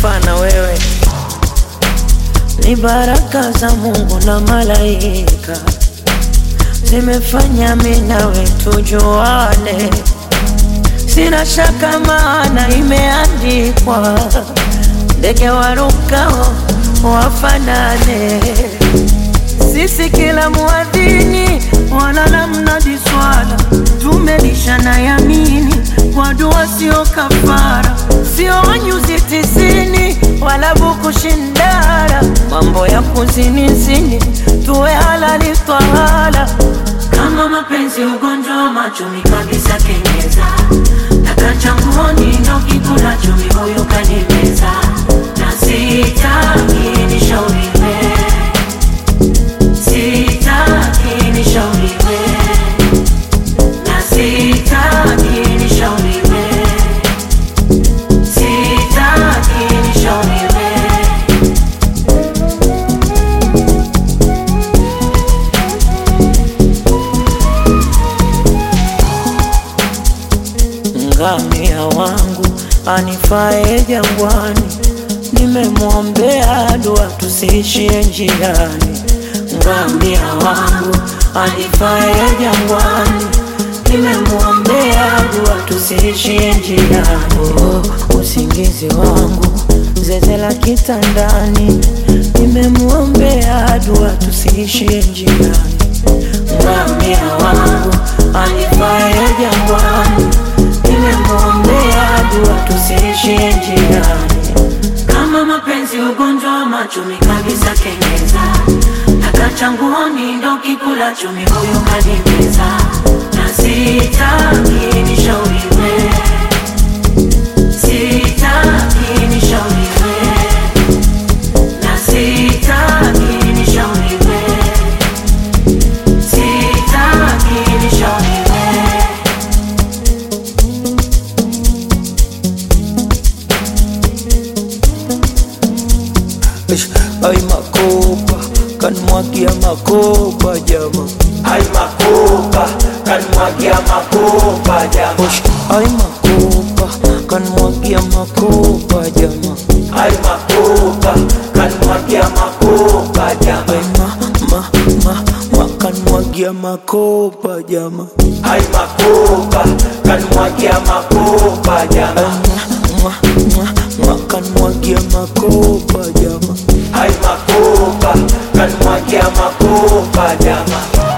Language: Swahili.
kufa na wewe. Ni baraka za Mungu na malaika zimefanya mimi nawe tujuane. Sina shaka maana imeandikwa, ndege warukao wafanane. Sisi kila muadhini wala namnadi swala, tumelishana yamini kwa dua sio kafara. Sio nyuzi 90 wala buku shindara, mambo ya kuzini tuwe halali twala. Kama mapenzi ugonjwa machumi kabisa kenyeza, taka changuoni ndo kikula chumi huyu kanimeza. Na sitaki nishauriwe, sitaki nishauriwe, na sitaki nishauriwe, sitaki nishauriwe. Ngamia wangu anifae jangwani, nimemwombea dua tusiishie njiani. Ngamia wangu anifae jangwani, nimemwombea dua tusiishie njiani. Oh, usingizi wangu zeze la kitandani, nimemwombea dua tusiishie njiani. Ngamia wangu anifae jangwani, nimemwombea dua tusiishie njiani. Kama mapenzi ugonjwa machumi kabisa kenyeza, taka changuoni ndo kikula chumi huyu kanimeza. Na sitaki nishauriwe, sitaki nishauriwe, na sitaki nishauriwe, sitaki nishauriwe. Ay makopa, kanmwagia makopa jama. Ay makopa, kanmwagia makopa jama. Ay makopa, kanmwagia makopa jama. Ay makopa, kanmwagia makopa jama. Ay kanmwagia makopa jama. Ay makopa, kanmwagia makopa jama. Kanmwagia makopa jama. Ay makopa, kanmwagia makopa jama.